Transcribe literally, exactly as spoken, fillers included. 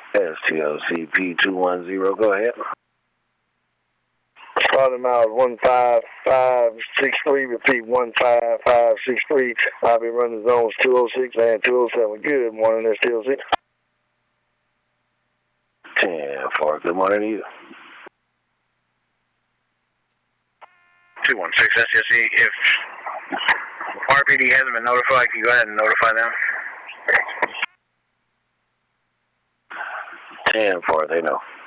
S T L C P two one zero, go ahead. Starting miles one five five six three, repeat one five five six three. I'll be running zones two oh six and two oh seven. Good morning, S T L C. ten four, good morning to you. two one six S T L C, if R P D hasn't been notified, can you go ahead and notify them? ten four, they know.